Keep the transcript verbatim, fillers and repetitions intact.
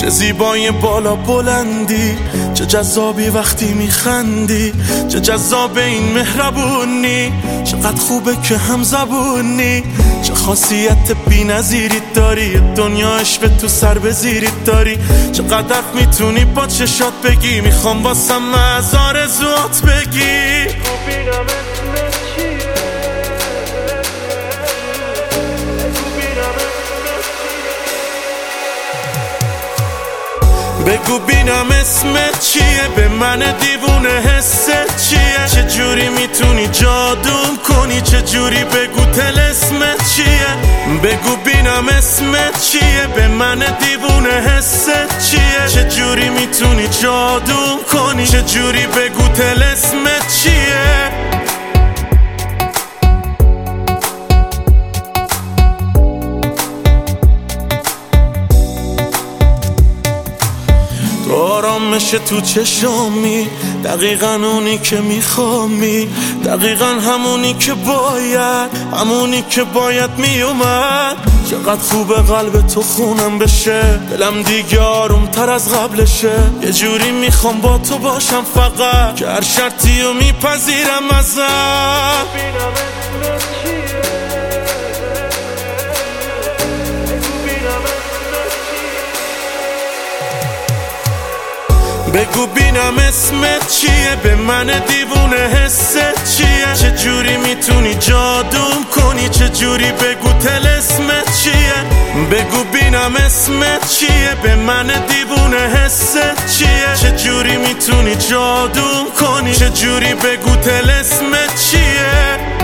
چه زیبای بالا بلندی، چه جذابی وقتی میخندی، چه جذاب این مهربونی، چقدر خوبه که هم زبونی، چه خاصیت بی نظیری داری، دنیا عشق تو سر بزیری داری، چقدر میتونی با چشات بگی، میخوام واسم از آرزوات بگی. بگو بینم اسمت چیه، به من دیوونه حست چیه، چه جوری میتونی جادوم کنی، چه جوری بگو طلسمت چیه، بگو بینم اسمت چیه، به من دیوونه حست چیه، چه جوری میتونی جادوم کنی، چه جوری بگو طلسمت چیه. آرامش تو چشامی، دقیقا اونی که میخوامی، دقیقا همونی که باید، همونی که باید میومد. چقدر خوبه قلب تو خونم بشه، دلم دیگه آروم تر از قبلشه، یه جوری میخوام با تو باشم فقط، که هر شرطی رو میپذیرم ازم. بگو بینم اسمت چیه، به من دیوونه حست چیه، چه جوری میتونی جادوم کنی، چه جوری بگو طلسمت چیه، بگو بینم اسمت چیه، به من دیوونه حست چیه، چه جوری میتونی جادوم کنی، چه جوری بگو طلسمت چیه.